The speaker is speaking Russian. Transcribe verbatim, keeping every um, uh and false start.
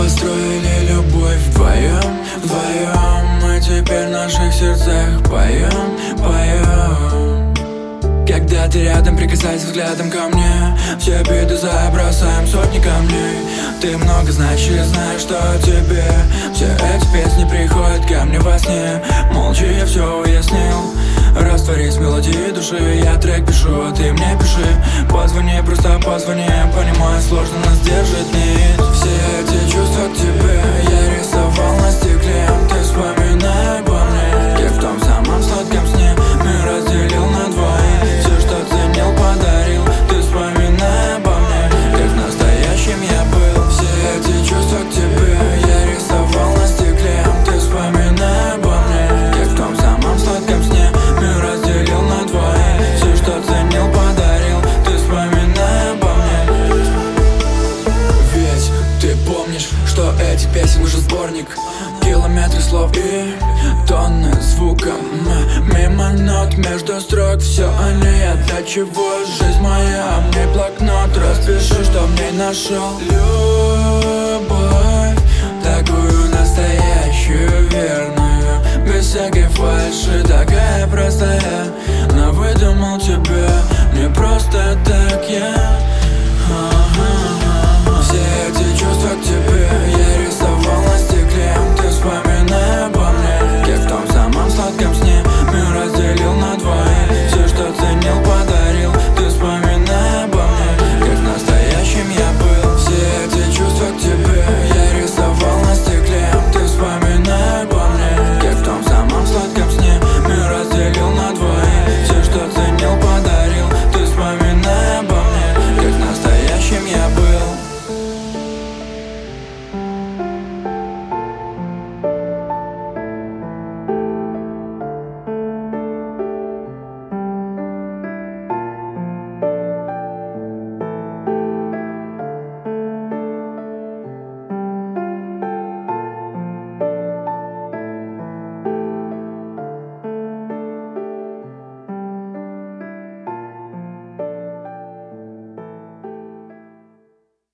построили любовь вдвоем, вдвоем. Мы теперь в наших сердцах поем, поем. Когда ты рядом, прикасайся взглядом ко мне. Все беды забросаем сотни камней. Ты много значишь, знаешь, что тебе. Все эти песни приходят ко мне во сне. Молча я все уяснил. Растворись в мелодии души. Я трек пишу, а ты мне пиши. Позвони, просто позвони. Понимаю, сложно нас держит нить. Все эти чувства к тебе я рисовал на стекле. Ты вспоминай обо мне, как в том самом сладком сне. Мы разделил на двоих. Все, что ценил, подарил. Ты вспоминай обо мне, как настоящим я был. Все эти чувства к тебе я рисовал на стекле. Ты вспоминай обо мне, как в том самом сладком сне. Мы разделил на двоих. Все, что ценил, подарил. Ты вспоминай обо мне. Ведь ты помнишь, что эти песен уже сборник. Километры слов и тонны звука. Мимо нот, между строк. Все о ней, а для чего жизнь моя? Мне блокнот, распиши, что в ней нашел.